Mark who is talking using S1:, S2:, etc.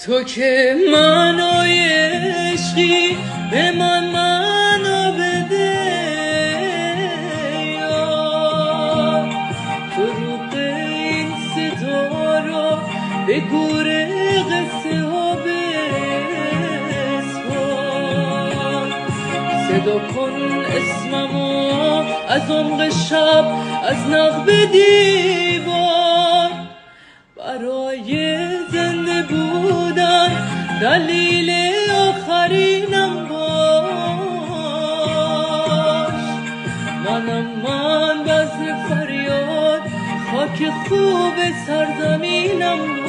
S1: تو که معنای عشقی به من معنا بده یار، فروغ این صدا را به گور قصه ها بسپار. صدا کن اسممو از عمق شب، از نقب دیوار، برای زنده بودن دلیل آخرینم باش. من بزم فریاد، خاک خوب سرزمینم باش.